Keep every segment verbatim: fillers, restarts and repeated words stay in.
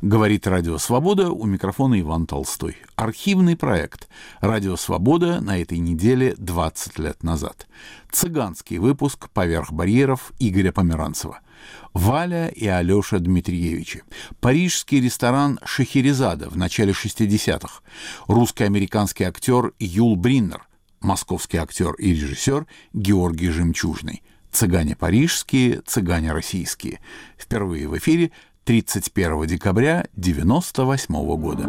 Говорит Радио Свобода, у микрофона Иван Толстой. Архивный проект Радио Свобода на этой неделе двадцать лет назад. Цыганский выпуск «Поверх барьеров» Игоря Померанцева. Валя и Алеша Дмитриевичи. Парижский ресторан «Шахерезада» в начале шестидесятых. Русско-американский актер Юл Бриннер. Московский актер и режиссер Георгий Жемчужный. Цыгане парижские, цыгане российские. Впервые в эфире тридцать первого декабря девяносто восьмого года.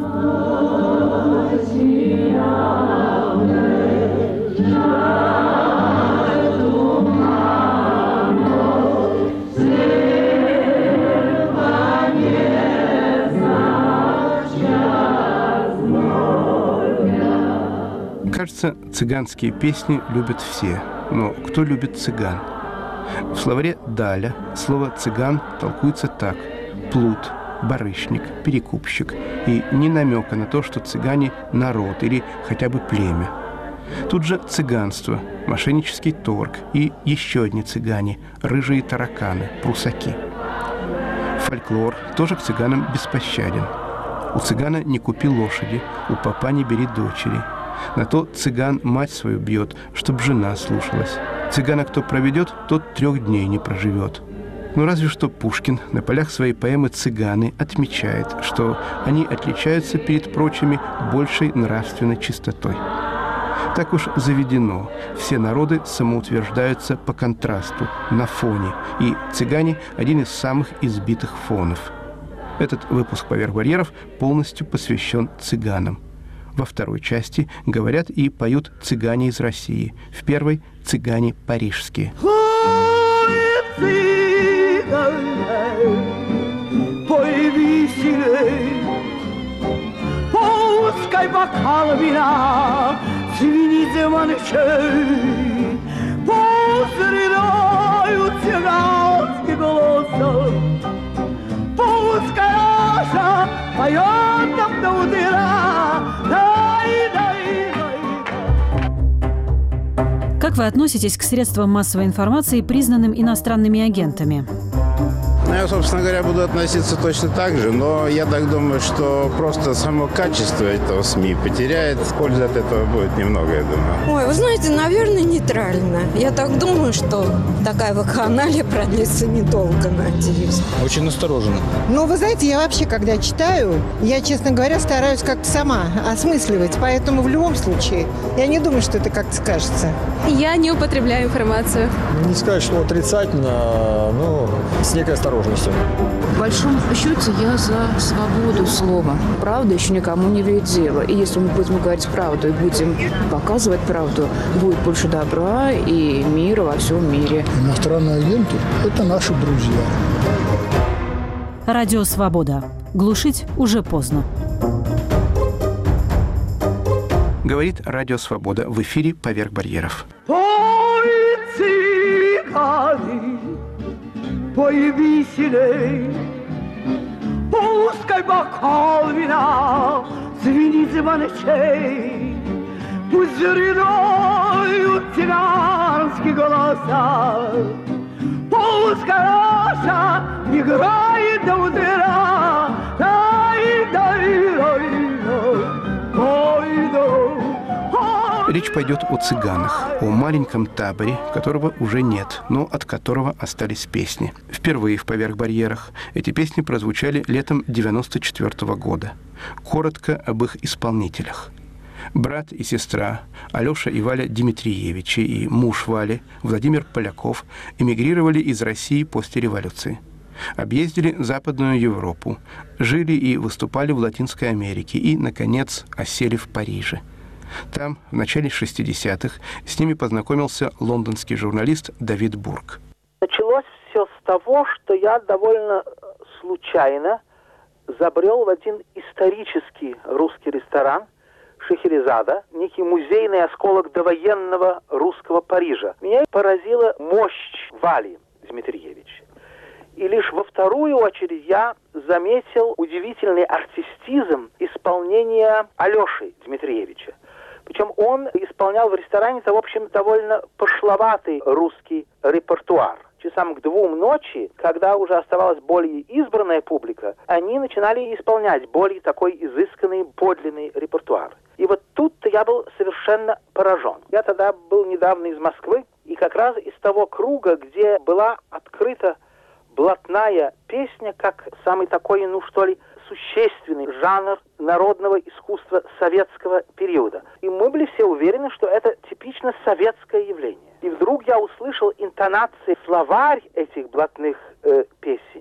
Кажется, цыганские песни любят все, но кто любит цыган? В словаре «Даля» слово «цыган» толкуется так: плут, барышник, перекупщик, и ни намека на то, что цыгане – народ или хотя бы племя. Тут же цыганство, мошеннический торг и еще одни цыгане – рыжие тараканы, прусаки. Фольклор тоже к цыганам беспощаден. У цыгана не купи лошади, у попа не бери дочери. На то цыган мать свою бьет, чтоб жена слушалась. Цыгана кто проведет, тот трех дней не проживет. Но разве что Пушкин на полях своей поэмы «Цыганы» отмечает, что они отличаются перед прочими большей нравственной чистотой. Так уж заведено. Все народы самоутверждаются по контрасту, на фоне, и цыгане – один из самых избитых фонов. Этот выпуск «Поверх барьеров» полностью посвящен цыганам. Во второй части говорят и поют цыгане из России. В первой – цыгане парижские. Пой веселей, пускай бокал вина звенит звончей, позревают цыганские голоса, пускай наша поет нам до утра. Дай, дай, дай. Как вы относитесь к средствам массовой информации, признанным иностранными агентами? Ну, я, собственно говоря, буду относиться точно так же, но я так думаю, что просто само качество этого СМИ потеряет. Пользы от этого будет немного, я думаю. Ой, вы знаете, наверное, нейтрально. Я так думаю, что такая вакханалия продлится недолго, надеюсь. Очень настороженно. Ну, вы знаете, я вообще, когда читаю, я, честно говоря, стараюсь как-то сама осмысливать, поэтому в любом случае я не думаю, что это как-то скажется. Я не употребляю информацию. Не сказать, что отрицательно, но с некой осторожностью. В большом счете я за свободу слова. Правда еще никому не вредила. И если мы будем говорить правду и будем показывать правду, будет больше добра и мира во всем мире. Иностранные агенты – это наши друзья. Радио Свобода. Глушить уже поздно. Говорит Радио Свобода. В эфире «Поверх барьеров». Пой, цыгане, пой веселей, пускай бокал вина звенит звончей, пусть рядою цыганские голоса, пускай наша играет до утра. Дай, дай, дай, дай, дай. Речь пойдет о цыганах, о маленьком таборе, которого уже нет, но от которого остались песни. Впервые в «Поверх барьерах» эти песни прозвучали летом девяносто четвёртого года. Коротко об их исполнителях. Брат и сестра Алеша и Валя Дмитриевичи и муж Вали Владимир Поляков эмигрировали из России после революции. Объездили Западную Европу, жили и выступали в Латинской Америке и, наконец, осели в Париже. Там, в начале шестидесятых, с ними познакомился лондонский журналист Давид Бург. Началось все с того, что я довольно случайно забрел в один исторический русский ресторан «Шахерезада», некий музейный осколок довоенного русского Парижа. Меня поразила мощь Вали Дмитриевича. И лишь во вторую очередь я заметил удивительный артистизм исполнения Алеши Дмитриевича. Причем он исполнял в ресторане, в общем, довольно пошловатый русский репертуар. часам к двум ночи, когда уже оставалась более избранная публика, они начинали исполнять более такой изысканный, подлинный репертуар. И вот тут-то я был совершенно поражен. Я тогда был недавно из Москвы, и как раз из того круга, где была открыта блатная песня, как самый такой, ну что ли, существенный жанр народного искусства советского периода. И мы были все уверены, что это типично советское явление. И вдруг я услышал интонации, словарь этих блатных э, песен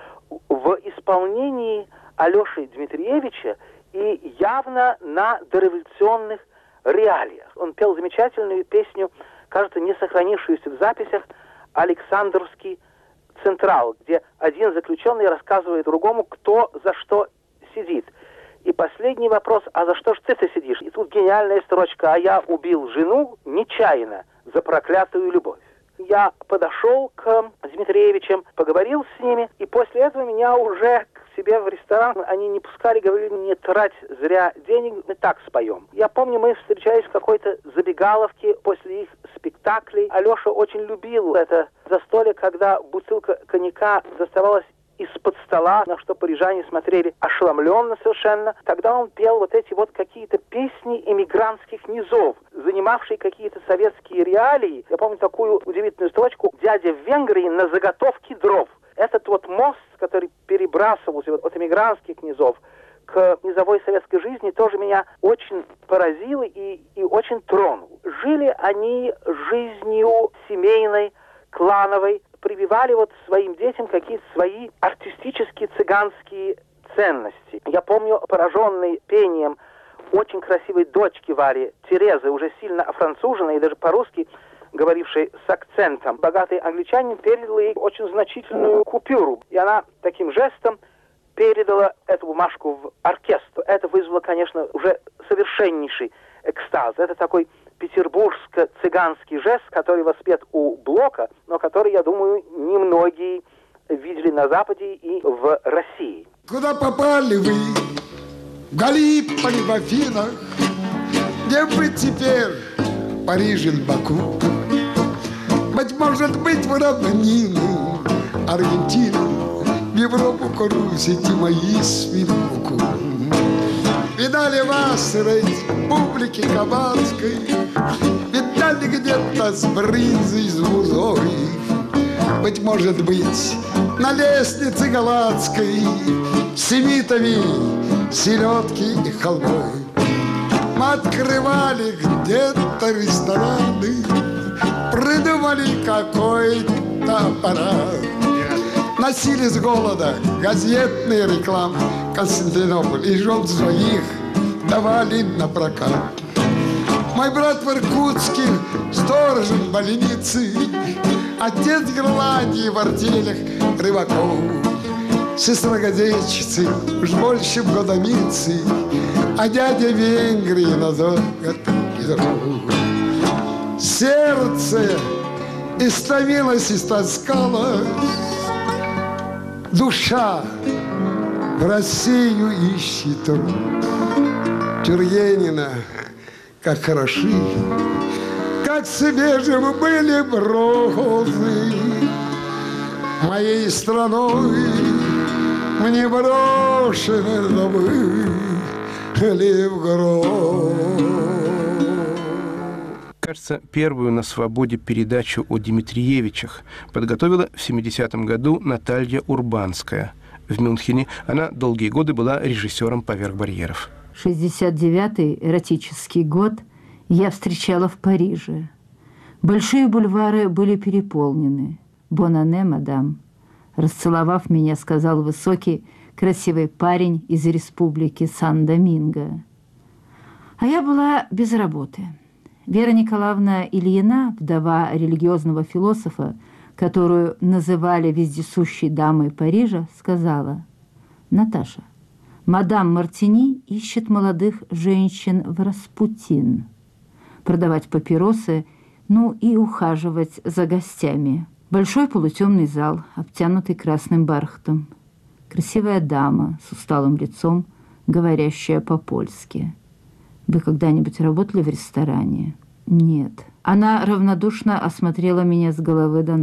в исполнении Алеши Дмитриевича и явно на дореволюционных реалиях. Он пел замечательную песню, кажется, не сохранившуюся в записях, «Александровский Централ», где один заключенный рассказывает другому, кто за что сидит. И последний вопрос: а за что ж ты-то сидишь? И тут гениальная строчка: а я убил жену нечаянно за проклятую любовь. Я подошел к Дмитриевичам, поговорил с ними, и после этого меня уже к себе в ресторан они не пускали, говорили: не трать зря денег, мы так споем. Я помню, мы встречались в какой-то забегаловке после их спектаклей. Алеша очень любил это застолье, когда бутылка коньяка доставалась из-под стола, на что парижане смотрели ошеломленно совершенно. Тогда он пел вот эти вот какие-то песни эмигрантских низов, занимавшие какие-то советские реалии. Я помню такую удивительную строчку: «Дядя в Венгрии на заготовке дров». Этот вот мост, который перебрасывался вот от эмигрантских низов к низовой советской жизни, тоже меня очень поразил и, и очень тронул. Жили они жизнью семейной, клановой, прививали вот своим детям какие-то свои артистические цыганские ценности. Я помню, пораженный пением очень красивой дочки Вари, Терезы, уже сильно офранцуженной и даже по-русски говорившей с акцентом, богатый англичанин передал ей очень значительную купюру. И она таким жестом передала эту бумажку в оркестр. Это вызвало, конечно, уже совершеннейший экстаз. Это такой петербургско-цыганский жест, который воспет у Блока, но который, я думаю, немногие видели на Западе и в России. Куда попали вы? В Галиполи, в Афинах? Где вы теперь? В Париже, в Баку? Быть может быть, в равнину Аргентину, в Европу, Карусите мои свинуку. Видали вас, республики Кабацкой, видали где-то с брынзой, с бузой. Быть может быть, на лестнице Галатской с семитами, селедки и халвой. Мы открывали где-то рестораны, придумали какой-то аппарат. Носили с голода газетные рекламы, Константинополь и жен своих давали на прокат. Мой брат в Иркутске сторожем больницы, отец в Гренландии в артелях рыбаков, сестра газетчицы уж больше в годомицы, а дядя в Венгрии на золото и дров. Сердце истомилось, истоскалось, душа в Россию ищет труд. Тургенина, как хороши, как свежи были бронзы, моей страной мне брошены забыли в гроб. Кажется, первую на «Свободе» передачу о Дмитриевичах подготовила в семидесятом году Наталья Урбанская. В Мюнхене она долгие годы была режиссером «Поверх барьеров». шестьдесят девятый эротический год я встречала в Париже. Большие бульвары были переполнены. «Бонане, мадам», расцеловав меня, сказал высокий, красивый парень из республики Сан-Доминго. А я была без работы. Вера Николаевна Ильина, вдова религиозного философа, которую называли вездесущей дамой Парижа, сказала: «Наташа, мадам Мартини ищет молодых женщин в Распутин, продавать папиросы, ну и ухаживать за гостями. Большой полутемный зал, обтянутый красным бархатом. Красивая дама с усталым лицом, говорящая по-польски. Вы когда-нибудь работали в ресторане?» «Нет». Она равнодушно осмотрела меня с головы до ног.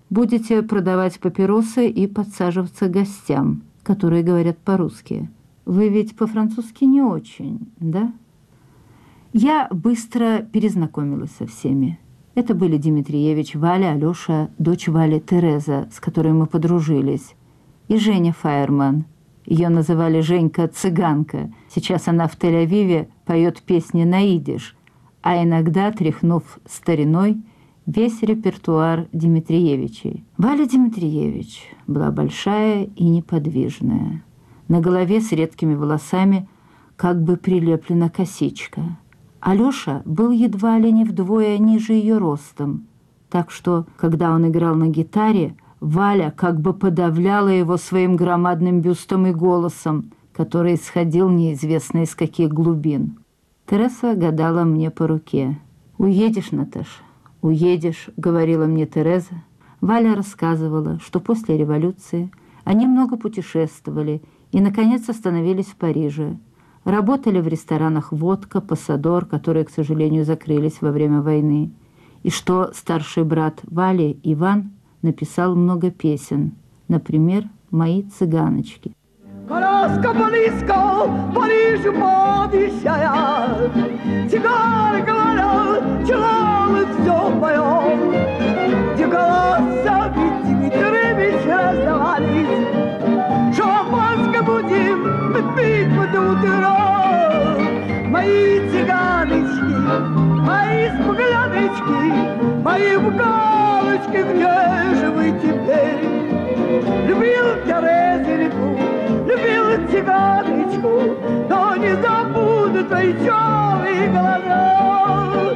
будете продавать папиросы и подсаживаться к гостям, которые говорят по-русски. Вы ведь по-французски не очень, да? Я быстро перезнакомилась со всеми. Это были Дмитриевич, Валя, Алёша, дочь Вали Тереза, с которой мы подружились, и Женя Фаерман. Ее называли Женька-цыганка. Сейчас она в Тель-Авиве поет песни на идиш, а иногда, тряхнув стариной, весь репертуар Дмитриевичей. Валя Дмитриевич была большая и неподвижная. На голове с редкими волосами как бы прилеплена косичка. Алёша был едва ли не вдвое ниже ее ростом, так что, когда он играл на гитаре, Валя как бы подавляла его своим громадным бюстом и голосом, который исходил неизвестно из каких глубин. Тереза гадала мне по руке. «Уедешь, Наташа, уедешь», — говорила мне Тереза. Валя рассказывала, что после революции они много путешествовали и, наконец, остановились в Париже. Работали в ресторанах «Водка», «Пассадор», которые, к сожалению, закрылись во время войны. И что старший брат Вали, Иван, написал много песен, например, «Мои цыганочки». Коляска близко, Парижу подъезжает, цыгане говорят, челалы все поет, где голоса Дмитриевич раздавались, шампанское будем мы пить под утро. Мои цыганочки, мои смугляночки, мои букалочки, где же вы теперь? Любил Терезинку, любил цыганочку, но не забуду твои черные глаза.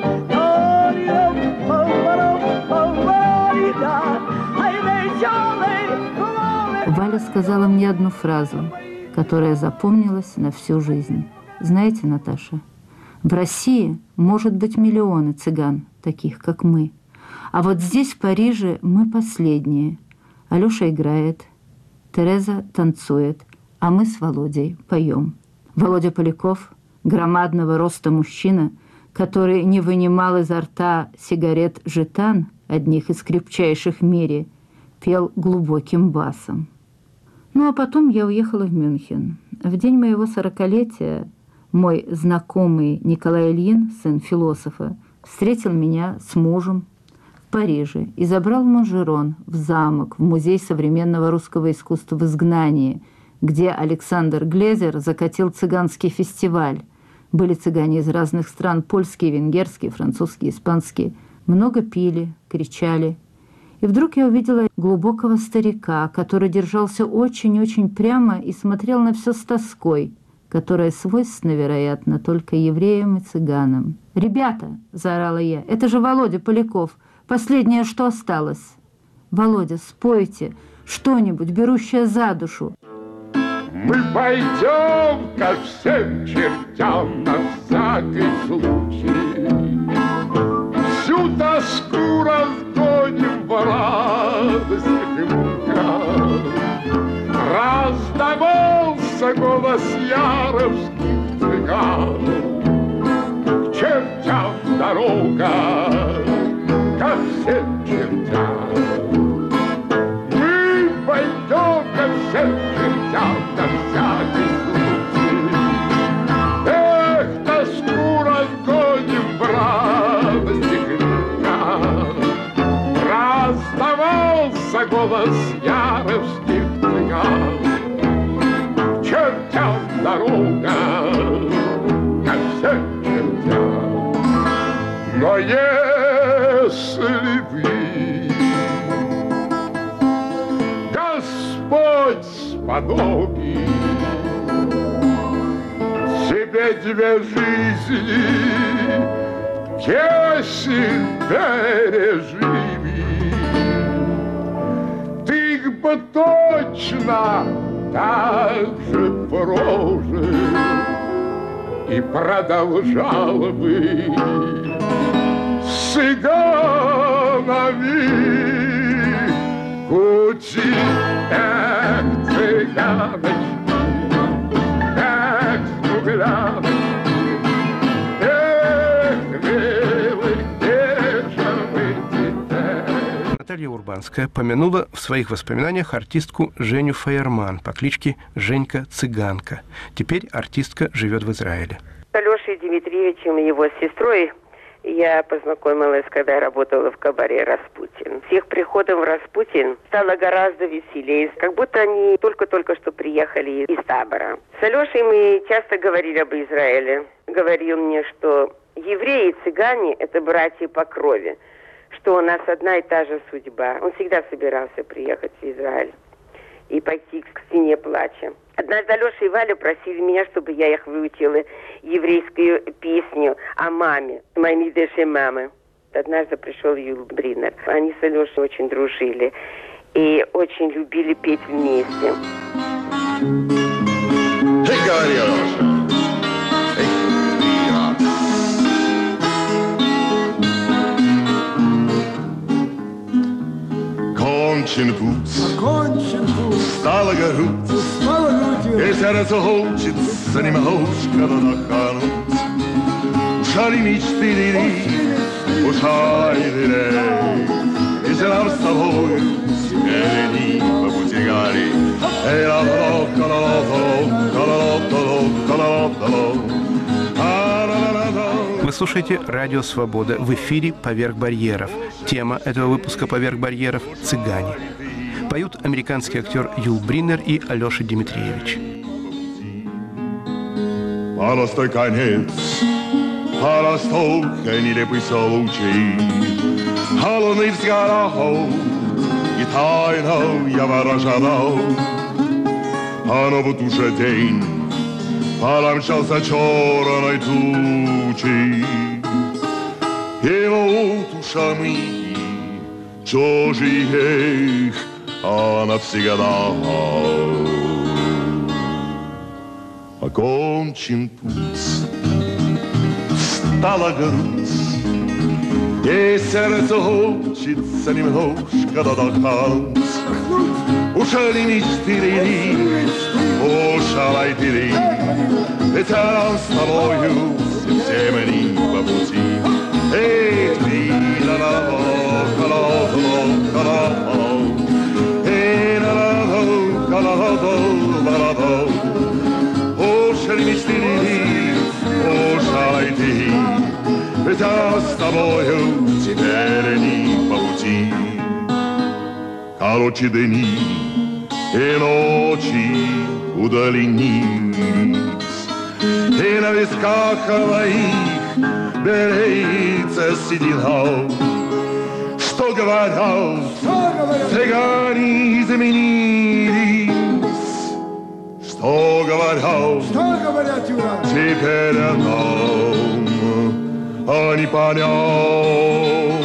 Валя сказала мне одну фразу, которая запомнилась на всю жизнь. Знаете, Наташа, в России может быть миллионы цыган, таких как мы. А вот здесь, в Париже, мы последние. Алёша играет, Тереза танцует, а мы с Володей поем. Володя Поляков, громадного роста мужчина, который не вынимал изо рта сигарет «Жетан», одних из крепчайших в мире, пел глубоким басом. Ну, а потом я уехала в Мюнхен. В день моего сорокалетия мой знакомый Николай Ильин, сын философа, встретил меня с мужем в Париже и забрал в Монжерон, в замок, в Музей современного русского искусства в изгнании, где Александр Глезер закатил цыганский фестиваль. Были цыгане из разных стран, польские, венгерские, французские, испанские. Много пили, кричали. И вдруг я увидела глубокого старика, который держался очень-очень прямо и смотрел на все с тоской, которая свойственна, вероятно, только евреям и цыганам. «Ребята!» – заорала я. «Это же Володя Поляков! Последнее, что осталось! Володя, спойте что-нибудь, берущее за душу!» Мы пойдем ко всем чертям на всякий случай. Всю тоску разгоним в радостях и муках. Раздавался голос яровских цыган. К чертям дорога, ко всем чертям. Мы пойдем ко всем чертям на всякий случай. Эх, тоску разгоним в радостях и муках. Раздавался голос яровских цыган. К чертям дорога, ко всем чертям. Но если вы, Господь сподобит, себе две жизни, десять переживи, ты их бы точно так же прожил и продолжал бы с цыганами кутить. Эх, цыганочки, эх, смугляночки, Наталья Урбанская помянула в своих воспоминаниях артистку Женю Фаерман по кличке Женька Цыганка. Теперь артистка живет в Израиле. С Алешей Дмитриевичем и его сестрой я познакомилась, когда я работала в кабаре «Распутин». С их приходом в «Распутин» стало гораздо веселее, как будто они только-только что приехали из табора. С Алешей мы часто говорили об Израиле. Говорил мне, что евреи и цыгане – это братья по крови, что у нас одна и та же судьба. Он всегда собирался приехать в Израиль и пойти к стене плача. Однажды Алеша и Валя просили меня, чтобы я их выучила еврейскую песню о маме, «Моей деши мамы». Однажды пришел Юл Бринер. Они с Алешей очень дружили и очень любили петь вместе. Hey, говори, Алеша. Окончен путь, Окончен путь, стало грудь, устала грудью, и сердце хочется немножко додохнуть. Ушали мечты лили, ушали лили, если нам с тобой теперь по пути гори. Эй, ла-ла-ла, ла-ла-ла, ла-ла-ла, ла-ла-ла. Вы слушаете «Радио Свобода». В эфире «Поверх барьеров». Тема этого выпуска «Поверх барьеров» – «Цыгане». Поют американский актер Юл Бринер и Алеша Дмитриевич. Простой конец, простой нелепый случай, холодный взгляд, и тайно я ворожал. А но вот уже день промчался черной тучей, и вот уж мы чужие, а навсегда. Окончен путь, стала грудь, и сердце хочется немножко додохнуть. Ушли мечты лили, ушалай ты, ведь нам с тобою всем не по пути. Эй, ты, ла-ла-ла, ла-ла-ла, ла-ла-ла, эй, ла-ла-ла, ла-ла-ла, ла-ла-ла. Ушли мечты лили, ушалай ты, ведь нам с тобою теперь не по пути. Короче дни и ночи удлинились, и на висках моих берется седина. Что говорят, цыгане изменились, что говорят, что говорят, Юра? Теперь нам они понять.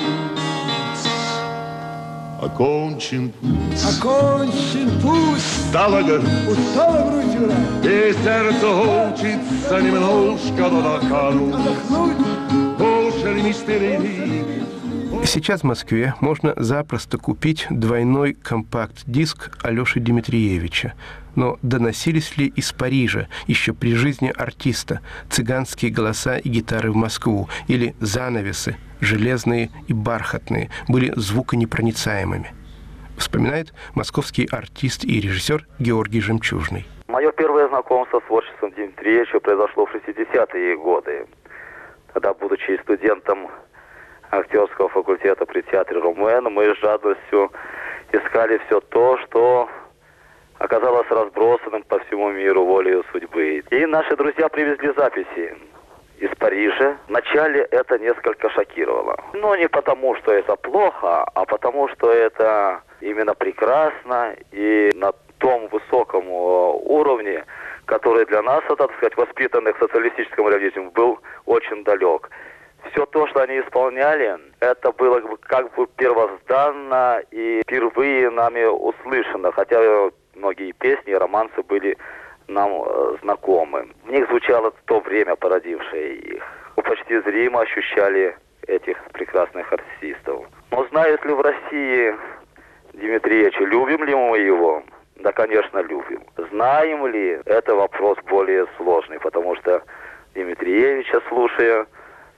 Окончен путь, Окончен путь, стала грудь, устала грудь, Юра, и сердце хочется немножко додохнуть. Ушли мечты лили. Сейчас в Москве можно запросто купить двойной компакт-диск Алеши Дмитриевича. Но доносились ли из Парижа, еще при жизни артиста, цыганские голоса и гитары в Москву, или занавесы, железные и бархатные, были звуконепроницаемыми? Вспоминает московский артист и режиссер Георгий Жемчужный. Мое первое знакомство с творчеством Дмитриевича произошло в шестидесятые годы, когда, будучи студентом актерского факультета при театре Румен, мы с жадностью искали все то, что оказалось разбросанным по всему миру волею судьбы. И наши друзья привезли записи из Парижа. Вначале это несколько шокировало. Но не потому, что это плохо, а потому, что это именно прекрасно и на том высоком уровне, который для нас, так сказать, воспитанных в социалистическом реализме, был очень далек. Все то, что они исполняли, это было как бы первозданно и впервые нами услышано, хотя многие песни и романсы были нам э, знакомы. В них звучало то время, породившее их. Мы почти зримо ощущали этих прекрасных артистов. Но знают ли в России Дмитриевича, любим ли мы его? Да, конечно, любим. Знаем ли? Это вопрос более сложный, потому что Дмитриевича, слушая,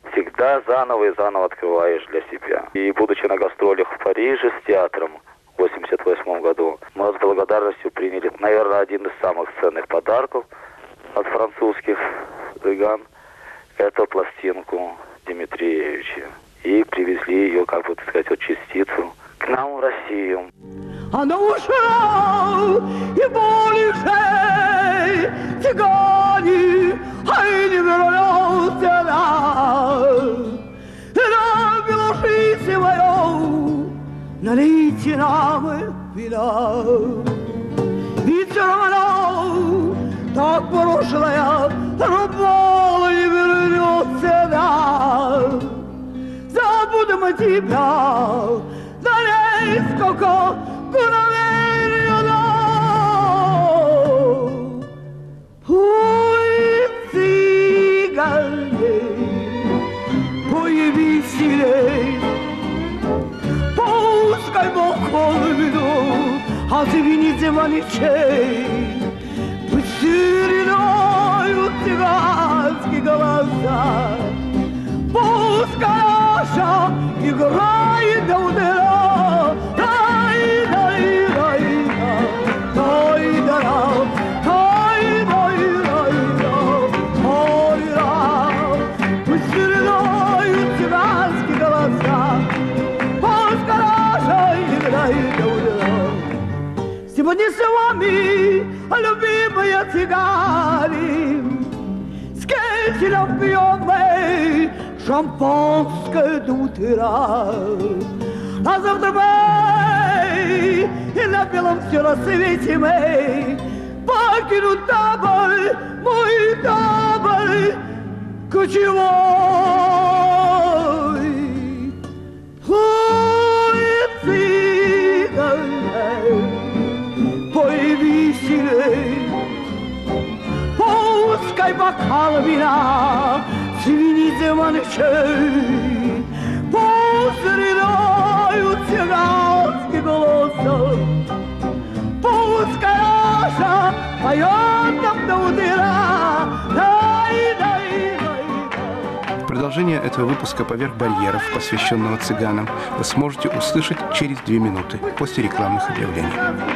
всегда заново и заново открываешь для себя. И будучи на гастролях в Париже с театром в восемьдесят восьмом году, мы с благодарностью приняли, наверное, один из самых ценных подарков от французских цыган, эту пластинку Дмитриевича. И привезли ее, как бы так сказать, вот частицу к нам в Россию. Она ушла, и больше цыгане, ай, не вернется нам. На белошице мою налейте нам вина. Ведь все равно так прошлое рубало не вернется нам. Забудем мы тебя, налей сколько кураверья. Пой, цыгане, пой веселей, пускай Бог холодно, а звенит маничей. Пусть ринают цыганские голоса, пускай наша играет до утра. Дай, дай, дай, дай, дай, дай, дай, дай, дай. Пусть ринают цыганские голоса, пускай наша играет до утра. Сегодня с вами, любимые цыгане, с кителем пьем мы шампанское до утра. А завтра мы и на белом все рассвете мы покинут табор, мой табор кочевой. Ой, цыгане, пой веселей, пускай бокал вина звенит манчей, посредают цыганские голоса, пускай наша поет нам до утра. Дай, дай, дай. Продолжение этого выпуска «Поверх барьеров», посвященного цыганам, вы сможете услышать через две минуты после рекламных объявлений.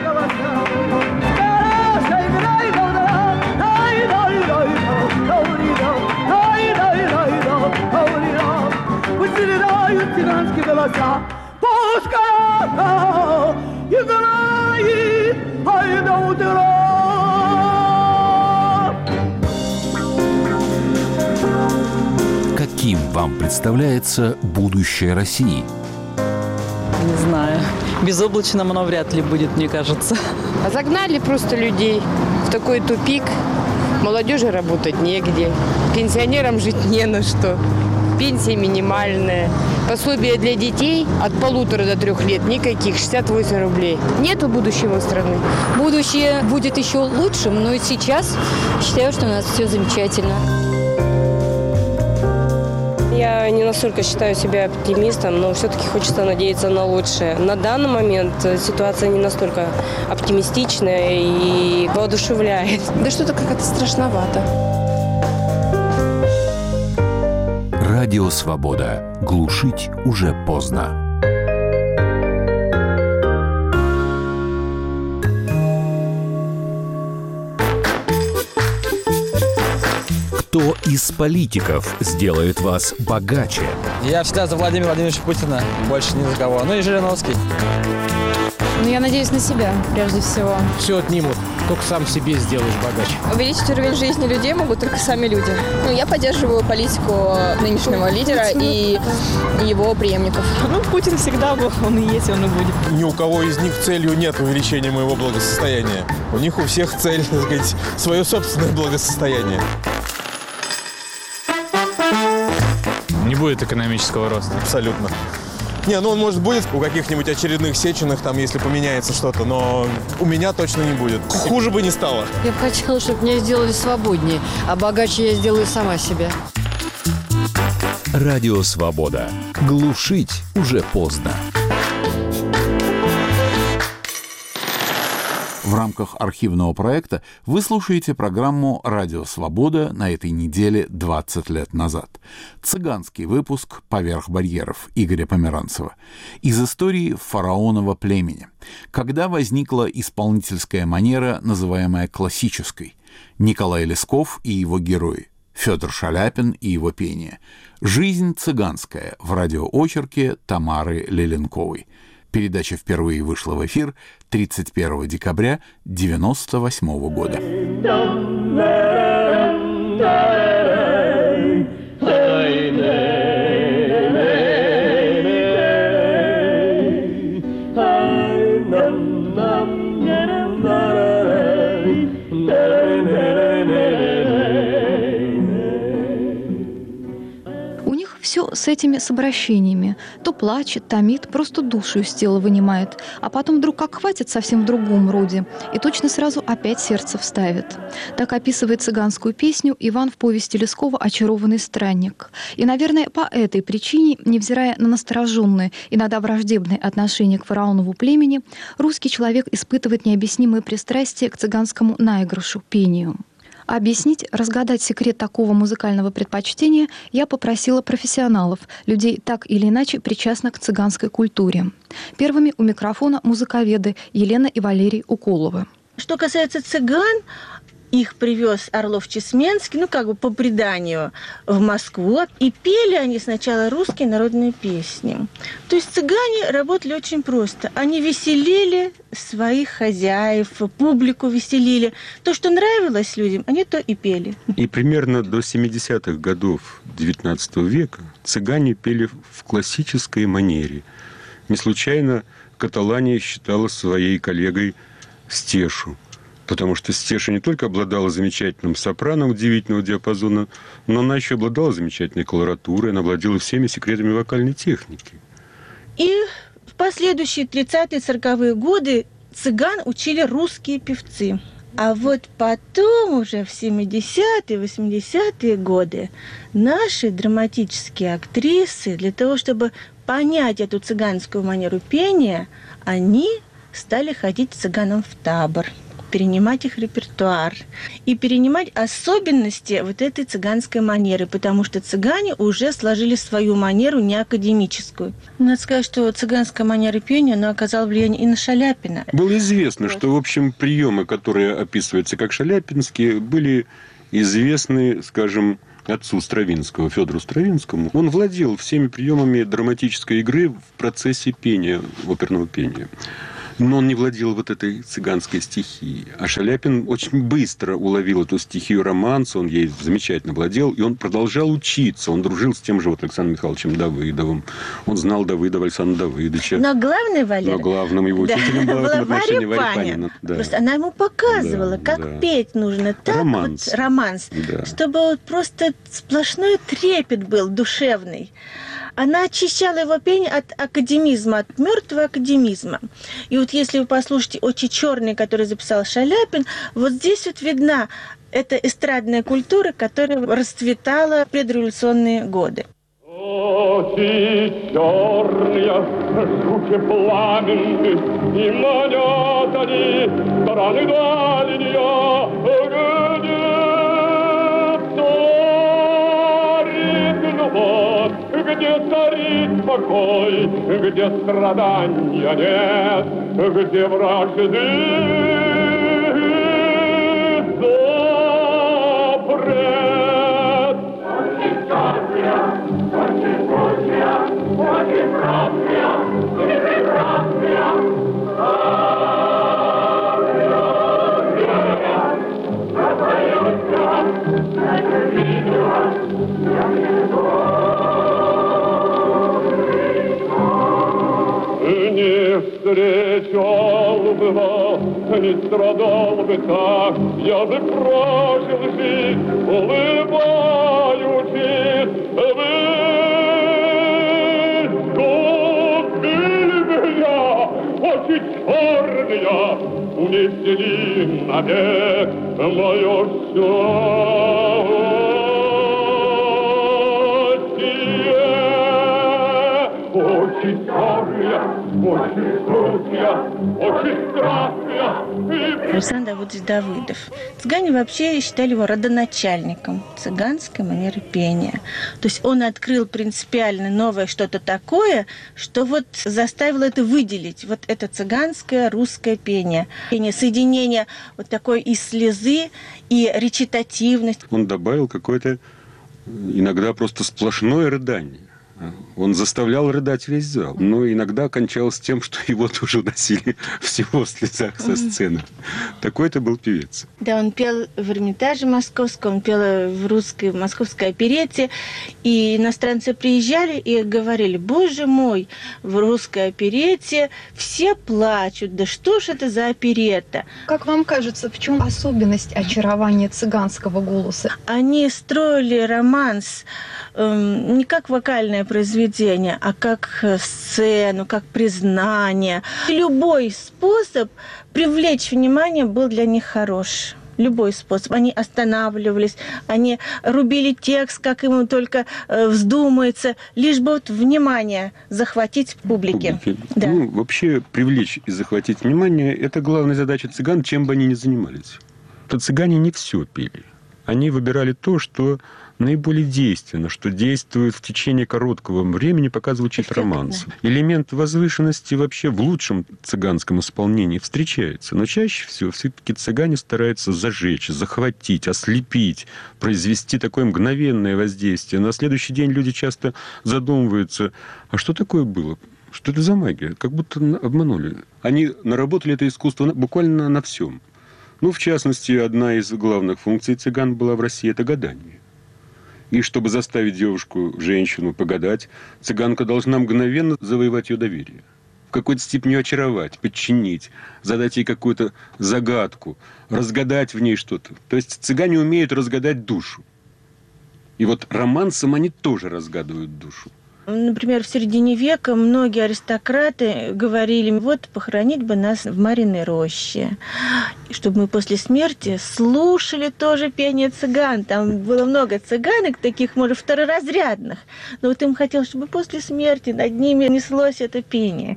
Цыганские голоса, пускай играет, ай до утра. Каким вам представляется будущее России? Не знаю. Безоблачным оно вряд ли будет, мне кажется. А загнали просто людей в такой тупик. Молодежи работать негде, пенсионерам жить не на что. Пенсия минимальная. Пособие для детей от полутора до трех лет никаких, шестьдесят восемь рублей. Нету будущего у страны. Будущее будет еще лучшим, но и сейчас считаю, что у нас все замечательно. Я не настолько считаю себя оптимистом, но все-таки хочется надеяться на лучшее. На данный момент ситуация не настолько оптимистичная и воодушевляет. Да что-то как-то страшновато. Радио «Свобода». Глушить уже поздно. Кто из политиков сделает вас богаче? Я всегда за Владимира Владимировича Путина, больше ни за кого. Ну и Жириновский. Ну, я надеюсь на себя, прежде всего. Все отнимут, только сам себе сделаешь богаче. Увеличить уровень жизни людей могут только сами люди. Ну, я поддерживаю политику нынешнего лидера и его преемников. Ну, Путин всегда был, он и есть, он и будет. Ни у кого из них целью нет увеличения моего благосостояния. У них у всех цель, так сказать, свое собственное благосостояние. Не будет экономического роста. Абсолютно. Не, ну он, может, будет у каких-нибудь очередных Сеченых, там, если поменяется что-то, но у меня точно не будет. Хуже бы не стало. Я бы хотела, чтобы меня сделали свободнее, а богаче я сделаю сама себя. Радио «Свобода». Глушить уже поздно. В рамках архивного проекта вы слушаете программу «Радио Свобода» на этой неделе двадцать лет назад. Цыганский выпуск «Поверх барьеров» Игоря Померанцева. Из истории фараонова племени. Когда возникла исполнительская манера, называемая классической. Николай Лесков и его герои. Федор Шаляпин и его пение. «Жизнь цыганская» в радиоочерке Тамары Леленковой. Передача впервые вышла в эфир тридцать первого декабря девяносто восьмого года. Все с этими с обращениями. То плачет, томит, просто душу из тела вынимает. А потом вдруг как хватит совсем в другом роде. И точно сразу опять сердце вставит. Так описывает цыганскую песню Иван в повести Лескова «Очарованный странник». И, наверное, по этой причине, невзирая на настороженное, иногда враждебное отношение к фараонову племени, русский человек испытывает необъяснимое пристрастие к цыганскому наигрышу, пению. Объяснить, разгадать секрет такого музыкального предпочтения я попросила профессионалов, людей так или иначе причастных к цыганской культуре. Первыми у микрофона музыковеды Елена и Валерий Уколовы. Что касается цыган, их привез Орлов-Чесменский, ну, как бы по преданию, в Москву. И пели они сначала русские народные песни. То есть цыгане работали очень просто. Они веселили своих хозяев, публику веселили. То, что нравилось людям, они то и пели. И примерно до семидесятых годов девятнадцатого века цыгане пели в классической манере. Не случайно Каталания считала своей коллегой Стешу. Потому что Стеша не только обладала замечательным сопрано удивительного диапазона, но она еще обладала замечательной колоратурой, она владела всеми секретами вокальной техники. И в последующие тридцатые-сороковые годы цыган учили русские певцы. А вот потом, уже в семидесятые, восьмидесятые годы, наши драматические актрисы, для того, чтобы понять эту цыганскую манеру пения, они стали ходить цыганам в табор, перенимать их репертуар и перенимать особенности вот этой цыганской манеры, потому что цыгане уже сложили свою манеру не академическую. Надо сказать, что цыганская манера пения, она оказала влияние и на Шаляпина. Было известно, что, в общем, приемы, которые описываются как шаляпинские, были известны, скажем, отцу Стравинского, Федору Стравинскому. Он владел всеми приемами драматической игры в процессе пения, оперного пения. Но он не владел вот этой цыганской стихией. А Шаляпин очень быстро уловил эту стихию романса, он ей замечательно владел, и он продолжал учиться. Он дружил с тем же вот Александром Михайловичем Давыдовым. Он знал Давыдова Александра Давыдовича. Но главное, Валера... Но главным его учителем да, была в этом отношении Варя Панина. Да. Просто она ему показывала, да, как да. петь нужно. Так романс. Вот, романс. Да. Чтобы вот просто сплошной трепет был душевный. Она очищала его пение от академизма, от мертвого академизма. И вот если вы послушаете «Очи черные», который записал Шаляпин, вот здесь вот видна эта эстрадная культура, которая расцветала в предреволюционные годы. Очи черные, жуки пламенны, и манят они стороны дальние, где царит покой, где страдания нет, где вражды запрет. Очень черная, очень путная, очень красная, и прекрасная. Не встречал бы вас, не страдал бы так, я же прожил жизнь, улыбаючись. Вы сгубили меня, очи черные, унесли навек мое счастье. Очи черные, очи крутые, очень страстная. Руслан Давыдович Давыдов. Цыгане вообще считали его родоначальником цыганской манеры пения. То есть он открыл принципиально новое что-то такое, что вот заставило это выделить. Вот это цыганское русское пение. Пение, соединение вот такой и слезы, и речитативность. Он добавил какое-то иногда просто сплошное рыдание. Он заставлял рыдать весь зал. Но иногда кончалось тем, что его тоже уносили всего в слезах со сцены. Такой это был певец. Да, он пел в Эрмитаже московском, он пел в русской, в московской оперете. И иностранцы приезжали и говорили: боже мой, в русской оперете все плачут. Да что ж это за оперета? Как вам кажется, в чем особенность очарования цыганского голоса? Они строили романс э, не как вокальное произведение, а как сцену, как признание. И любой способ привлечь внимание был для них хорош. Любой способ. Они останавливались, они рубили текст, как ему только э, вздумается, лишь бы вот внимание захватить публике. Публики. Да. Ну, вообще привлечь и захватить внимание – это главная задача цыган, чем бы они ни занимались. То цыгане не все пели. Они выбирали то, что наиболее действенно, что действует в течение короткого времени, пока звучит романс. Элемент возвышенности вообще в лучшем цыганском исполнении встречается. Но чаще всего все-таки цыгане стараются зажечь, захватить, ослепить, произвести такое мгновенное воздействие. На следующий день люди часто задумываются, а что такое было? Что это за магия? Как будто обманули. Они наработали это искусство буквально на всем. Ну, в частности, одна из главных функций цыган была в России – это гадание. И чтобы заставить девушку, женщину погадать, цыганка должна мгновенно завоевать ее доверие. В какой-то степени очаровать, подчинить, задать ей какую-то загадку, разгадать в ней что-то. То есть цыгане умеют разгадать душу. И вот романсом они тоже разгадывают душу. Например, в середине века многие аристократы говорили: вот похоронить бы нас в Мариной роще, чтобы мы после смерти слушали тоже пение цыган. Там было много цыганок, таких, может, второразрядных. Но вот им хотелось, чтобы после смерти над ними неслось это пение.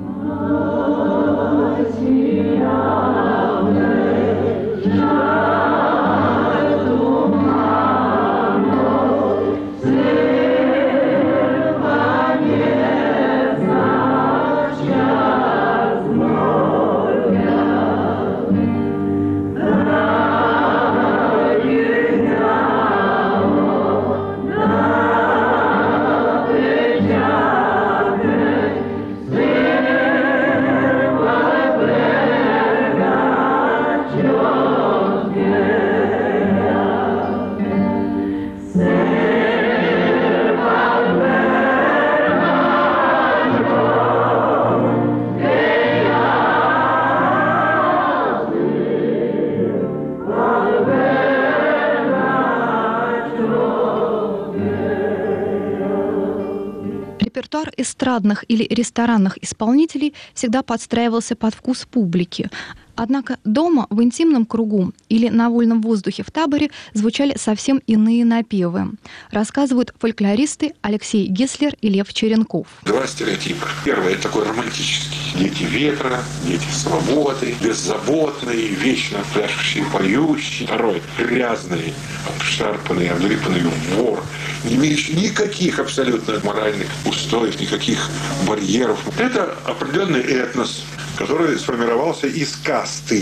Репертуар эстрадных или ресторанных исполнителей всегда подстраивался под вкус публики. Однако дома, в интимном кругу или на вольном воздухе в таборе звучали совсем иные напевы. Рассказывают фольклористы Алексей Геслер и Лев Черенков. Два стереотипа. Первый – это такой романтический. Дети ветра, дети свободы, беззаботные, вечно пляшущие, поющие. Второй – грязный, обшарпанный, обдрипанный вор, не имеющий никаких абсолютно моральных устоев, никаких барьеров. Это определенный этнос, который сформировался из касты.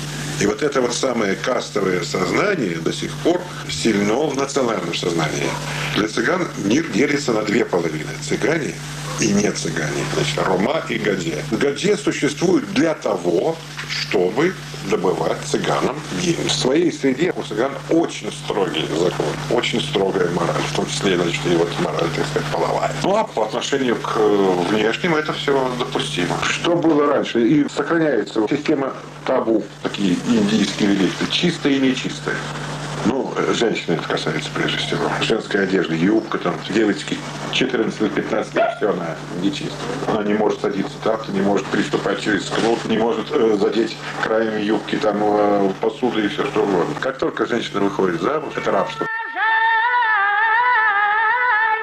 И вот это вот самое кастовое сознание до сих пор сильно в национальном сознании. Для цыган мир делится на две половины. Цыгане и не цыгане. Значит, Рома и Гаде. Гаде существует для того, чтобы добывать цыганам деньги. В своей среде у цыган очень строгий закон, очень строгая мораль, в том числе, значит, и вот мораль, так сказать, половая. Ну, а по отношению к внешним это все допустимо. Что было раньше? И сохраняется система табу, такие индийские реликты, чистые и нечистые. Ну, женщины это касается прежде всего. Женской одежды, юбка, там, девочки четырнадцать-пятнадцать лет, все она нечистая. Она не может садиться так, не может приступать через кнут, не может э, задеть краями юбки, там, э, посуды и все что угодно. Как только женщина выходит замуж, это рабство.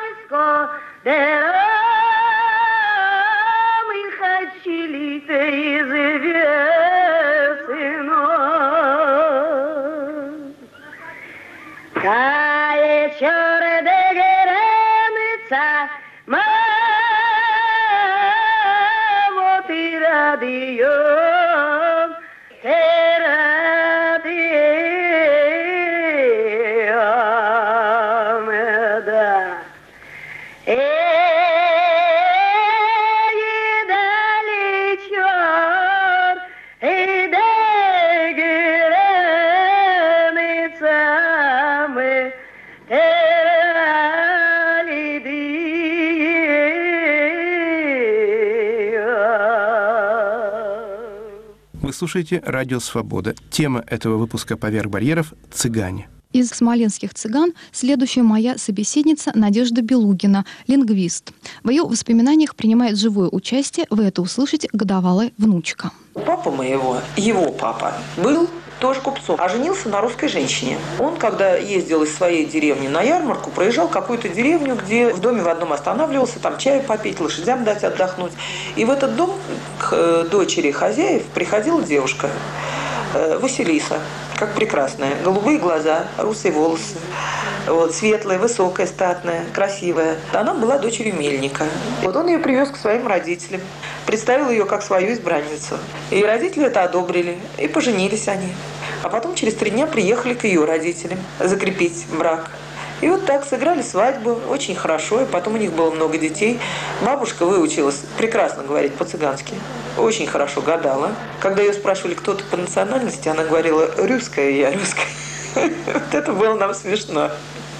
There Вы слушаете «Радио Свобода». Тема этого выпуска «Поверх барьеров» – цыгане. Из смоленских цыган следующая моя собеседница Надежда Белугина, лингвист. В ее воспоминаниях принимает живое участие, вы это услышите, годовалая внучка. Папа моего, его папа, был тоже купцом, а женился на русской женщине. Он, когда ездил из своей деревни на ярмарку, проезжал какую-то деревню, где в доме в одном останавливался, там чаю попить, лошадям дать отдохнуть. И в этот дом к дочери хозяев приходила девушка, Василиса, как прекрасная. Голубые глаза, русые волосы, вот, светлая, высокая, статная, красивая. Она была дочерью мельника. Вот он ее привез к своим родителям, представил ее как свою избранницу. И родители это одобрили, и поженились они. А потом через три дня приехали к ее родителям закрепить брак. И вот так сыграли свадьбу, очень хорошо, и потом у них было много детей. Бабушка выучилась прекрасно говорить по-цыгански, очень хорошо гадала. Когда ее спрашивали, кто ты по национальности, она говорила: русская я, русская. Вот это было нам смешно.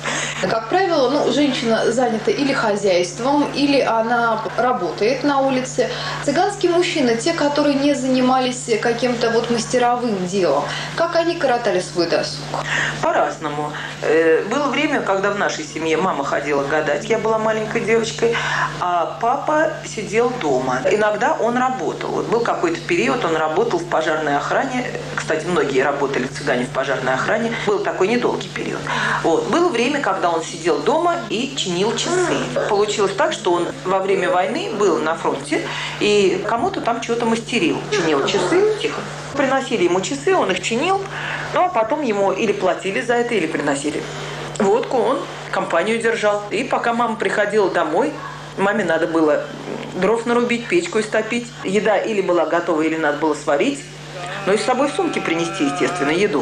Как правило, ну, женщина занята или хозяйством, или она работает на улице. Цыганские мужчины, те, которые не занимались каким-то вот мастеровым делом, как они коротали свой досуг? По-разному. Было время, когда в нашей семье мама ходила гадать, я была маленькой девочкой, а папа сидел дома. Иногда он работал. Вот был какой-то период, он работал в пожарной охране. Кстати, многие работали цыгане в пожарной охране. Был такой недолгий период. Вот. Было время, когда он сидел дома и чинил часы. Получилось так, что он во время войны был на фронте и кому-то там что-то мастерил. Чинил часы, тихо. Приносили ему часы, он их чинил, ну а потом ему или платили за это, или приносили водку, он компанию держал. И пока мама приходила домой, маме надо было дров нарубить, печку истопить. Еда или была готова, или надо было сварить. Но и с собой в сумке принести, естественно, еду.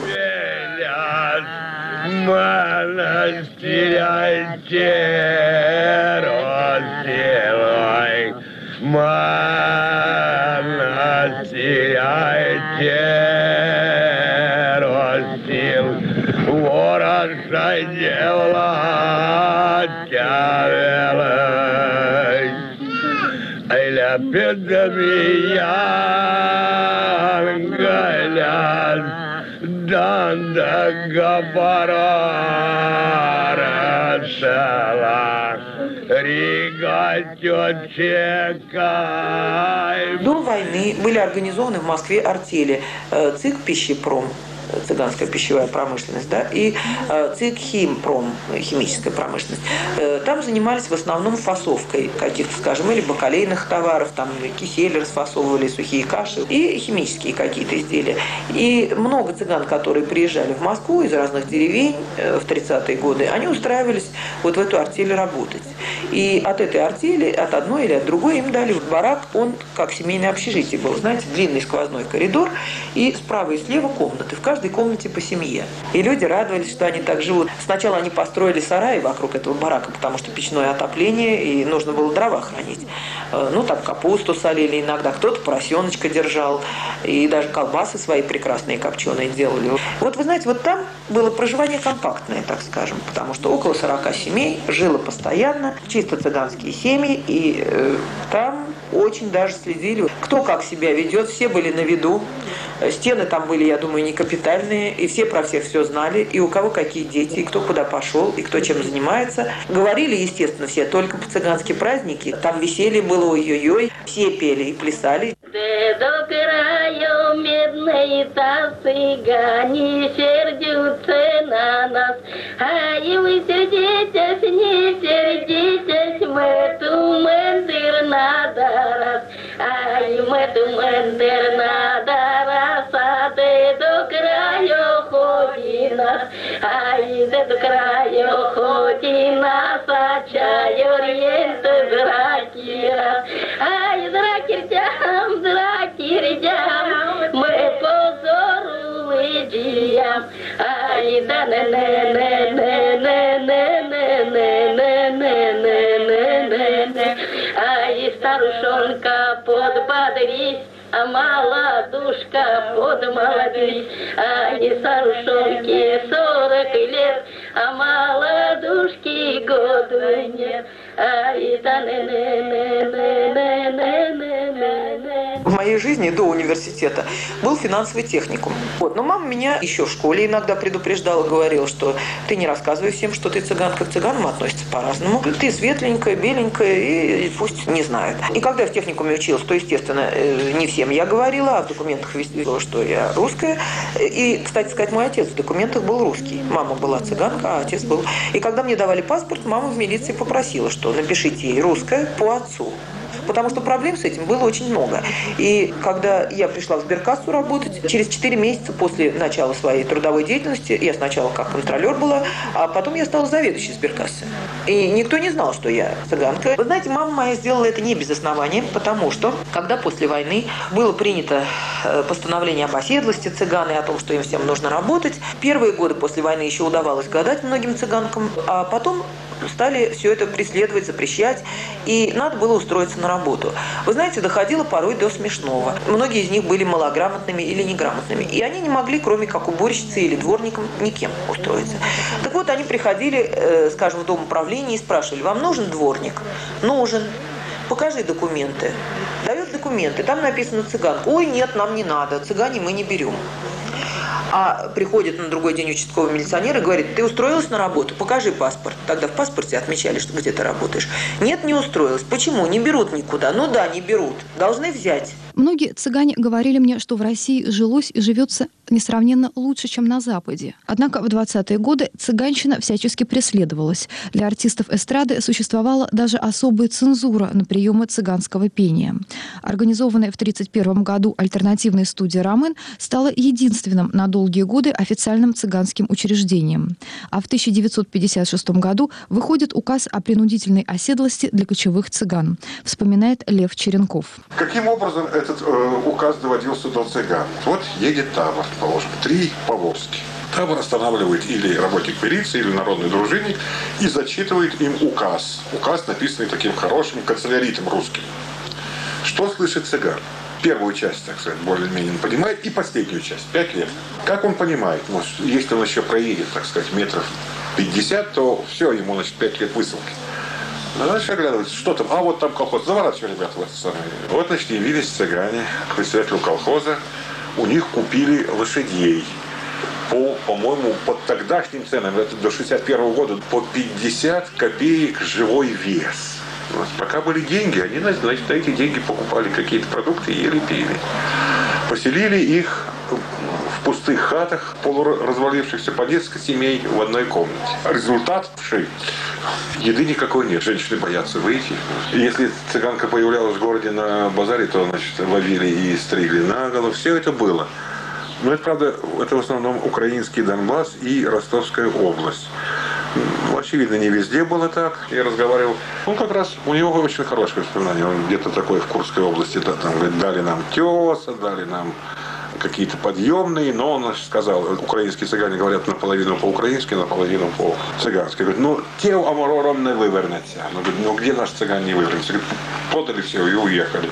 Монастыряйте, Россилой, монастыряйте, Россил, ворожай дела тявелой, айля педамия, галян, Данда габара решала, Рига течекай. До войны были организованы в Москве артели ЦИК «Пищепром», цыганская пищевая промышленность, да, и э, ЦИК «Химпром», химическая промышленность. Э, там занимались в основном фасовкой каких-то, скажем, или бакалейных товаров, там кисели расфасовывали, сухие каши и химические какие-то изделия. И много цыган, которые приезжали в Москву из разных деревень э, в тридцатые годы, они устраивались вот в эту артель работать. И от этой артели, от одной или от другой им дали барак, он как семейное общежитие был, знаете, длинный сквозной коридор, и справа и слева комнаты. В каждой комнате по семье. И люди радовались, что они так живут. Сначала они построили сараи вокруг этого барака, потому что печное отопление, и нужно было дрова хранить. Ну, там капусту солили иногда, кто-то поросеночка держал, и даже колбасы свои прекрасные копченые делали. Вот вы знаете, вот там было проживание компактное, так скажем, потому что около сорока семей жило постоянно, чисто цыганские семьи, и э, там очень даже следили, кто как себя ведет, все были на виду. Стены там были, я думаю, не капитальные, и все про всех все знали, и у кого какие дети, и кто куда пошел, и кто чем занимается. Говорили, естественно, все только по цыганские праздники. Там веселье было, ой-ой-ой, все пели и плясали. До краю медные цыгане сердятся на нас, а и вы сердитесь, не сердитесь, мы тумендыр надо раз, а и мы тумендыр надо раз, а ты до краю ходи нас, а и до до краю, хоть и нас отчаивает зракира. Ай, зракирдям, зракирдям, мы позору выйдем. Ай, да не не не не не не не не не не не не. Ай, старушонка, подбодрись, а молодушка подмолодись. Ай, старушонке сорок лет, а молодушки году нет. Ай, да не не не не не не не не не. В моей жизни до университета был финансовый техникум. Вот. Но мама меня еще в школе иногда предупреждала, говорила, что ты не рассказывай всем, что ты цыганка. К цыганам относятся по-разному. Ты светленькая, беленькая, и пусть не знают. И когда я в техникуме училась, то, естественно, не всем я говорила, а в документах висела, что я русская. И, кстати сказать, мой отец в документах был русский. Мама была цыганка, а отец был. И когда мне давали паспорт, мама в милиции попросила, что напишите ей русская по отцу. Потому что проблем с этим было очень много. И когда я пришла в сберкассу работать, через четыре месяца после начала своей трудовой деятельности, я сначала как контролер была, а потом я стала заведующей сберкассы. И никто не знал, что я цыганка. Вы знаете, мама моя сделала это не без основания, потому что, когда после войны было принято постановление об оседлости цыган и о том, что им всем нужно работать, первые годы после войны еще удавалось гадать многим цыганкам, а потом стали все это преследовать, запрещать, и надо было устроиться на работу. Вы знаете, доходило порой до смешного. Многие из них были малограмотными или неграмотными, и они не могли, кроме как уборщицей или дворником, никем устроиться. Так вот, они приходили, э, скажем, в дом управления и спрашивали: вам нужен дворник? Нужен. Покажи документы. Дает документы, там написано цыган. Ой, нет, нам не надо, цыгане мы не берем. А приходит на другой день участковый милиционер и говорит: ты устроилась на работу? Покажи паспорт. Тогда в паспорте отмечали, что где ты работаешь. Нет, не устроилась. Почему? Не берут никуда. Ну да, не берут. Должны взять. Многие цыгане говорили мне, что в России жилось и живется несравненно лучше, чем на Западе. Однако в двадцатые годы цыганщина всячески преследовалась. Для артистов эстрады существовала даже особая цензура на приемы цыганского пения. Организованная в тридцать первом году альтернативная студия «Ромэн» стала единственным на долгие годы официальным цыганским учреждением. А в тысяча девятьсот пятьдесят шестом году выходит указ о принудительной оседлости для кочевых цыган, вспоминает Лев Черенков. Каким образом этот э, указ доводился до цыган? Вот едет табор, положим, три повозки. Табор останавливает или работник милиции, или народный дружинник и зачитывает им указ. Указ, написанный таким хорошим канцеляритом русским. Что слышит цыган? Первую часть, так сказать, более-менее он понимает, и последнюю часть, пять лет. Как он понимает? Ну, если он еще проедет, так сказать, метров пятьдесят, то все, ему, значит, пять лет высылки. Значит, оглядывается, что там? А вот там колхоз. Заворачивай, ребята, в это самое. Вот, значит, явились цыгане к председателю колхоза. У них купили лошадей. По, по-моему, под тогдашним ценам, это до шестьдесят первого года, по пятьдесят копеек живой вес. Вот. Пока были деньги, они, значит, на эти деньги покупали какие-то продукты и ели, пили. Поселили их в пустых хатах, полуразвалившихся по несколько семей в одной комнате. Результат – еды никакой нет. Женщины боятся выйти. Если цыганка появлялась в городе на базаре, то, значит, ловили и стригли наголо. Все это было. Но это, правда, это в основном украинский Донбасс и Ростовская область. Очевидно, не везде было так. Я разговаривал. Ну, как раз у него очень хорошее воспоминание. Он где-то такой в Курской области, да, там, говорит, дали нам теса, дали нам какие-то подъемные, но он, значит, сказал, украинские цыгане говорят наполовину по-украински, наполовину по-цыгански. Говорит, ну, те аморором не вывернется. Он говорит, ну, где наш цыган не вывернется? Говорит, подали все и уехали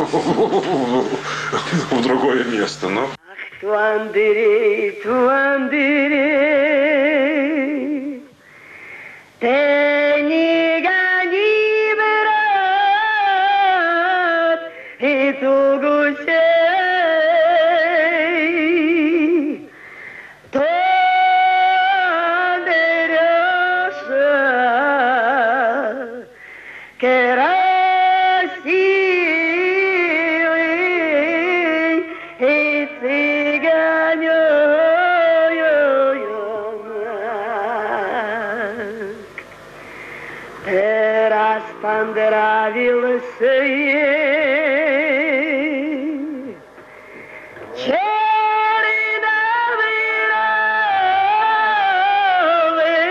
в другое место. Ну. Туандыри, туандыри, ты не гони, брат, и ту гусей, то дерешься, красивый, и цыганёк. Раз понравился ей черновый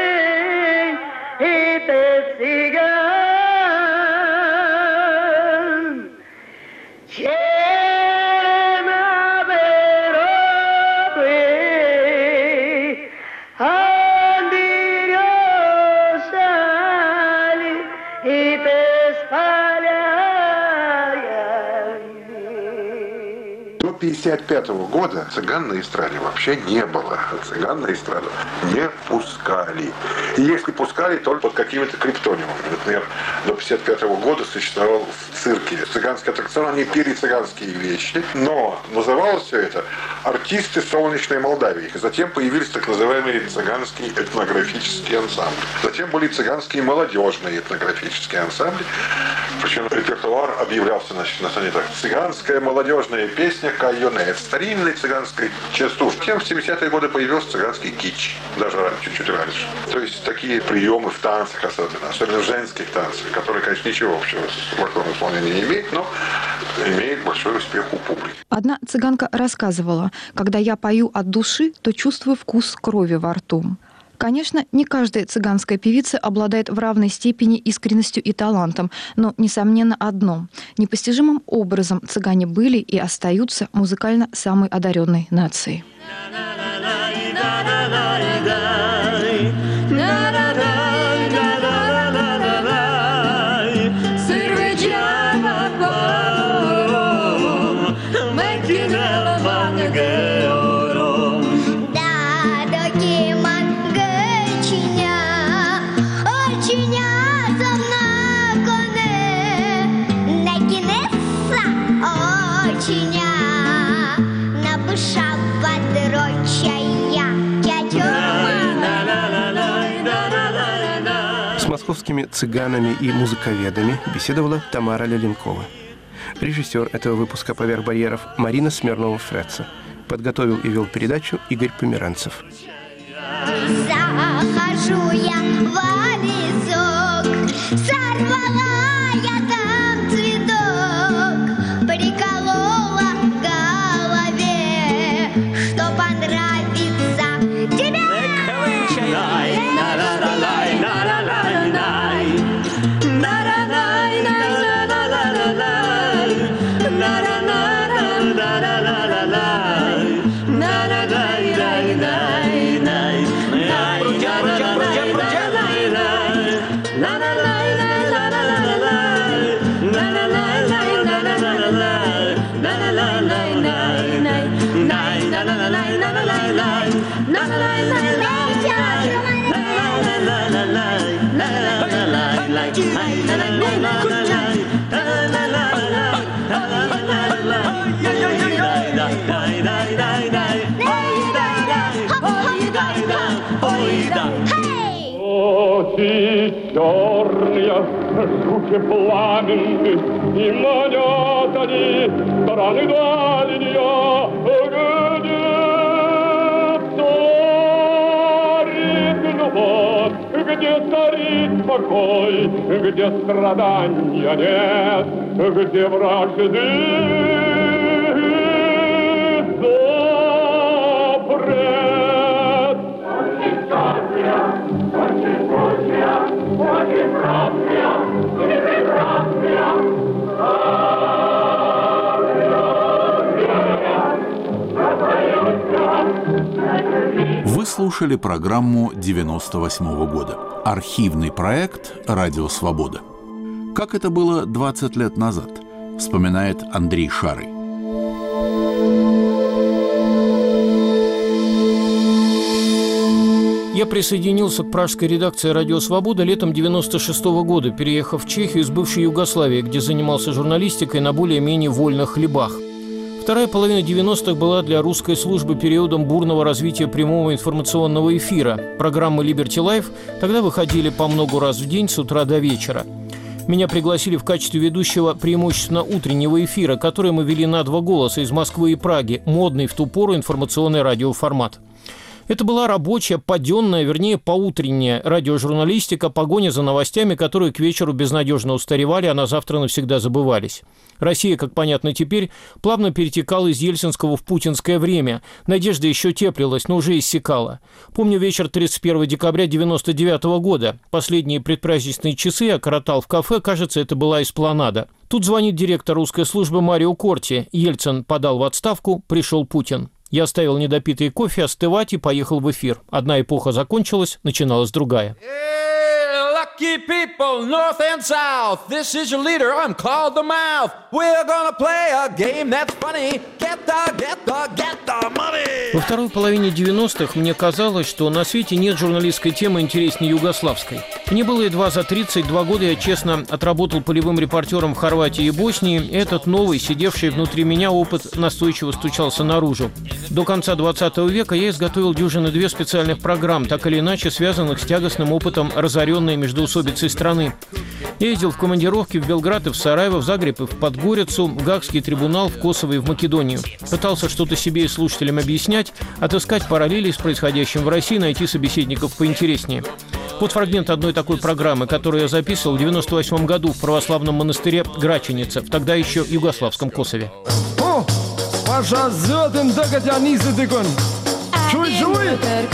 пятьдесят пятого года цыган на эстраде вообще не было. Цыган на эстраду не пускали. И если пускали, только под какими-то криптонимами. Например, до пятьдесят пятого года существовал в цирке цыганский аттракцион, они пели цыганские вещи, но называлось все это «Артисты солнечной Молдавии». Затем появились так называемые цыганские этнографические ансамбли. Затем были цыганские молодежные этнографические ансамбли. Причем репертуар объявлялся значит, на самом деле так. Цыганская молодежная песня «Кайоне». Это старинная цыганская частушка. Тем в семидесятые годы появился цыганский кич. Даже чуть-чуть раньше. То есть такие приемы в танцах особенно. Особенно в женских танцах, которые, конечно, ничего общего с фольклорным исполнением не имеют, но имеют большой успех у публики. Одна цыганка рассказывала: когда я пою от души, то чувствую вкус крови во рту. Конечно, не каждая цыганская певица обладает в равной степени искренностью и талантом, но, несомненно, одно – непостижимым образом цыгане были и остаются музыкально самой одаренной нацией. С московскими цыганами и музыковедами беседовала Тамара Леленкова. Режиссер этого выпуска «Поверх барьеров» Марина Смирнова-Фреца. Подготовил и вел передачу Игорь Померанцев. Захожу я в лесок, сорвала я там цветок, приколола к голове, что понравится тебе. Очи черные, жгуче пламенны, и манят они стороны дальние, где царит любовь, где царит покой, где страдания нет, где вражды запрет. Вы слушали программу девяносто восьмого года. Архивный проект «Радио Свобода». Как это было двадцать лет назад, вспоминает Андрей Шарый. Я присоединился к пражской редакции «Радио Свобода» летом девяносто шестого года, переехав в Чехию из бывшей Югославии, где занимался журналистикой на более-менее вольных хлебах. Вторая половина девяностых была для русской службы периодом бурного развития прямого информационного эфира. Программы «Liberty Life» тогда выходили по много раз в день с утра до вечера. Меня пригласили в качестве ведущего преимущественно утреннего эфира, который мы вели на два голоса из Москвы и Праги, модный в ту пору информационный радиоформат. Это была рабочая, паденная, вернее, поутренняя радиожурналистика, погоня за новостями, которые к вечеру безнадежно устаревали, а на завтра навсегда забывались. Россия, как понятно теперь, плавно перетекала из ельцинского в путинское время. Надежда еще теплилась, но уже иссякала. Помню вечер тридцать первого декабря девяносто девятого года. Последние предпраздничные часы я коротал в кафе, кажется, это была эспланада. Тут звонит директор русской службы Марио Корти. Ельцин подал в отставку, пришел Путин. Я оставил недопитый кофе остывать и поехал в эфир. Одна эпоха закончилась, начиналась другая. Lucky people, north and south, this is your leader, I'm called the Mouth. We're gonna play a game that's funny. Get the, get the, get the money. Во второй половине девяностых мне казалось, что на свете нет журналистской темы интереснее югославской. Мне было едва за тридцать два года, я честно отработал полевым репортером в Хорватии и Боснии, и этот новый, сидевший внутри меня опыт настойчиво стучался наружу. До конца двадцатого века я изготовил дюжины две специальных программ, так или иначе связанных с тягостным опытом разоренной междоусобицей страны. Я ездил в командировки в Белград и в Сараево, в Загреб и в Подгорицу, в Гаагский трибунал, в Косово и в Македонию. Пытался что-то себе и слушателям объяснять, отыскать параллели с происходящим в России, найти собеседников поинтереснее. Вот фрагмент одной такой программы, которую я записывал в девяносто восьмом году в православном монастыре Граченица, в тогда еще югославском Косове. О, Паша зётен докатянисы тыкон. Чуй, чуй!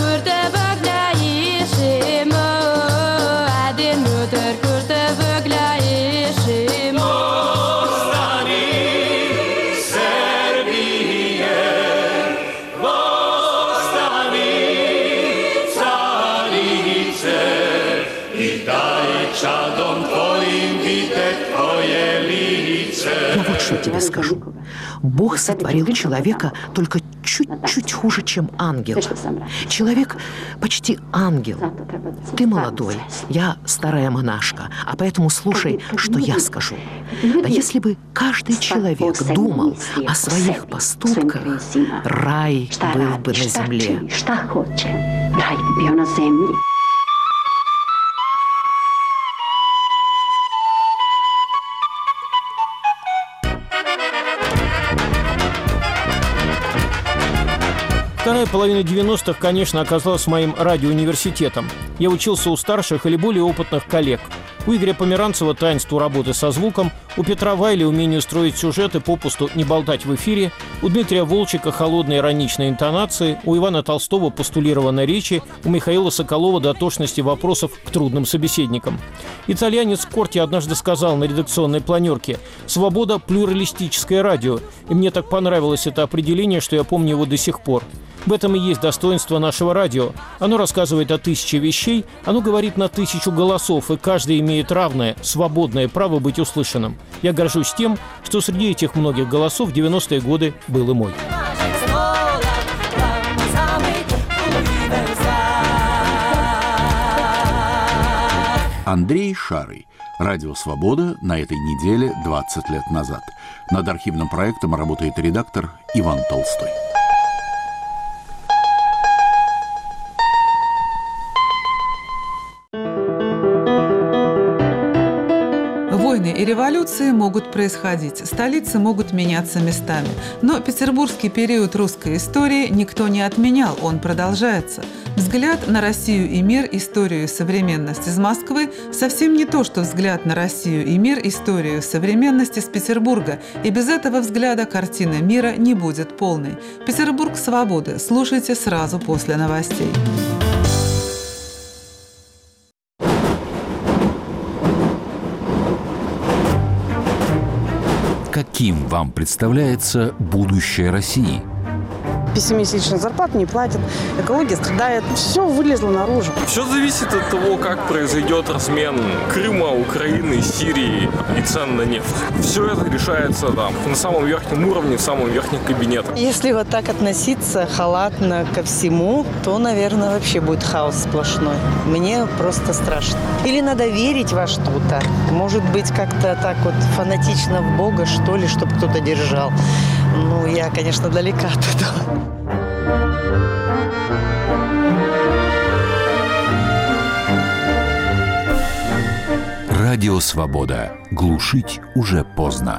Я вот что тебе скажу. Бог сотворил человека только чуть-чуть хуже, чем ангел. Человек почти ангел. Ты молодой, я старая монашка, а поэтому слушай, что я скажу. Да если бы каждый человек думал о своих поступках, рай был бы на земле. Вторая половина девяностых, конечно, оказалась моим радиоуниверситетом. Я учился у старших или более опытных коллег. У Игоря Померанцева таинству работы со звуком, у Петра Вайли умению строить сюжеты, попусту не болтать в эфире, у Дмитрия Волчика холодные ироничные интонации, у Ивана Толстого постулированной речи, у Михаила Соколова дотошности вопросов к трудным собеседникам. Итальянец Корти однажды сказал на редакционной планерке: «Свобода – плюралистическое радио». И мне так понравилось это определение, что я помню его до сих пор. В этом и есть достоинство нашего радио. Оно рассказывает о тысяче вещей, оно говорит на тысячу голосов, и каждый имеет равное, свободное право быть услышанным. Я горжусь тем, что среди этих многих голосов в девяностые годы был и мой. Андрей Шарый. Радио «Свобода» на этой неделе двадцать лет назад. Над архивным проектом работает редактор Иван Толстой. Войны и революции могут происходить, столицы могут меняться местами. Но петербургский период русской истории никто не отменял, он продолжается. Взгляд на Россию и мир, историю и современность из Москвы совсем не то, что взгляд на Россию и мир, историю и современность из Петербурга. И без этого взгляда картина мира не будет полной. Петербург свободы. Слушайте сразу после новостей. Каким вам представляется будущее России? Пессимистичная зарплата не платят, экология страдает. Все вылезло наружу. Все зависит от того, как произойдет размен Крыма, Украины, Сирии и цен на нефть. Все это решается там, на самом верхнем уровне, в самом верхнем кабинете. Если вот так относиться халатно ко всему, то, наверное, вообще будет хаос сплошной. Мне просто страшно. Или надо верить во что-то. Может быть, как-то так вот фанатично в Бога, что ли, чтобы кто-то держал. Ну, я, конечно, далека от этого. Радио «Свобода». Глушить уже поздно.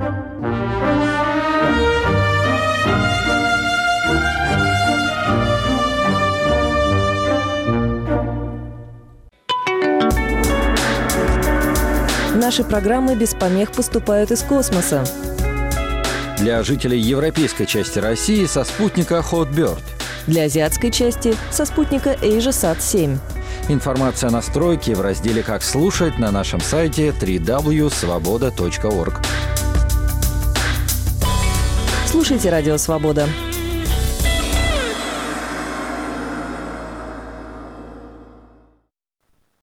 Наши программы без помех поступают из космоса. Для жителей европейской части России со спутника Hotbird. Для азиатской части со спутника AsiaSat семь. Информация о настройке в разделе «Как слушать» на нашем сайте дабл ю дабл ю дабл ю точка свобода точка орг. Слушайте «Радио Свобода».